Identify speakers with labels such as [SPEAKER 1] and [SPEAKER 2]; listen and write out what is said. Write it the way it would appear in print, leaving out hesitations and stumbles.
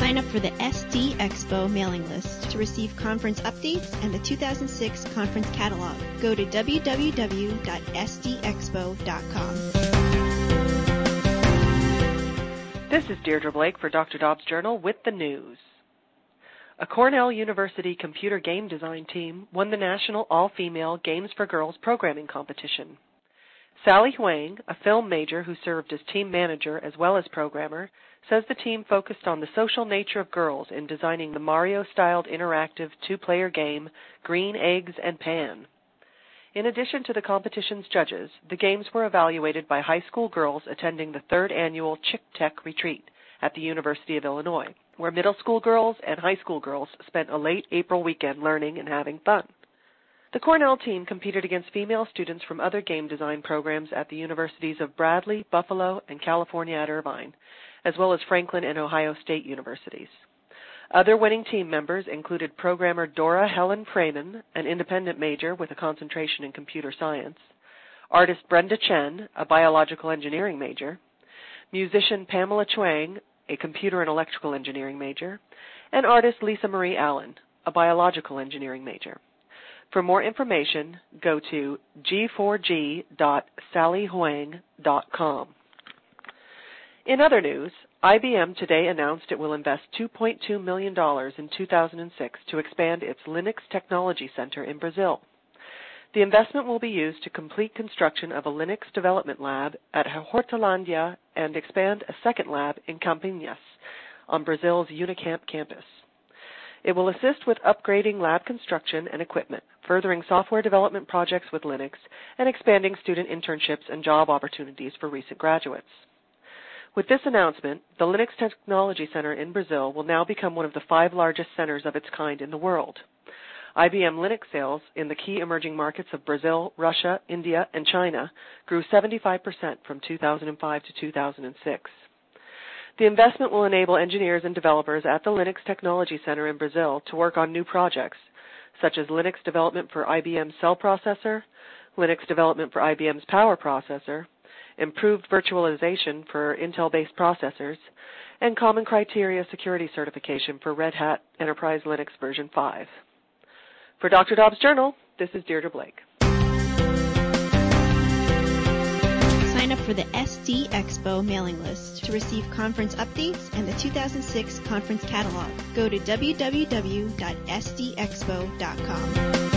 [SPEAKER 1] Sign up for the SD Expo mailing list to receive conference updates and the 2006 conference catalog. Go to www.sdexpo.com.
[SPEAKER 2] This is Deirdre Blake for Dr. Dobbs Journal with the news. A Cornell University computer game design team won the National All-Female Games for Girls programming competition. Sally Huang, a film major who served as team manager as well as programmer, says the team focused on the social nature of girls in designing the Mario-styled interactive two-player game Green Eggs and Pan. In addition to the competition's judges, the games were evaluated by high school girls attending the third annual Chick Tech retreat at the University of Illinois, where middle school girls and high school girls spent a late April weekend learning and having fun. The Cornell team competed against female students from other game design programs at the universities of Bradley, Buffalo, and California at Irvine, as well as Franklin and Ohio State universities. Other winning team members included programmer Dora Helen Freeman, an independent major with a concentration in computer science, artist Brenda Chen, a biological engineering major, musician Pamela Chuang, a computer and electrical engineering major, and artist Lisa Marie Allen, a biological engineering major. For more information, go to g4g.sallyhuang.com. In other news, IBM today announced it will invest $2.2 million in 2006 to expand its Linux Technology Center in Brazil. The investment will be used to complete construction of a Linux development lab at Hortolândia and expand a second lab in Campinas on Brazil's Unicamp campus. It will assist with upgrading lab construction and equipment, furthering software development projects with Linux, and expanding student internships and job opportunities for recent graduates. With this announcement, the Linux Technology Center in Brazil will now become one of the 5 largest centers of its kind in the world. IBM Linux sales in the key emerging markets of Brazil, Russia, India, and China grew 75% from 2005 to 2006. The investment will enable engineers and developers at the Linux Technology Center in Brazil to work on new projects, such as Linux development for IBM's Cell Processor, Linux development for IBM's Power Processor, improved virtualization for Intel-based processors, and Common Criteria security certification for Red Hat Enterprise Linux version 5. For Dr. Dobbs Journal, this is Deirdre Blake.
[SPEAKER 1] Sign up for the SD Expo mailing list to receive conference updates and the 2006 conference catalog. Go to www.sdexpo.com.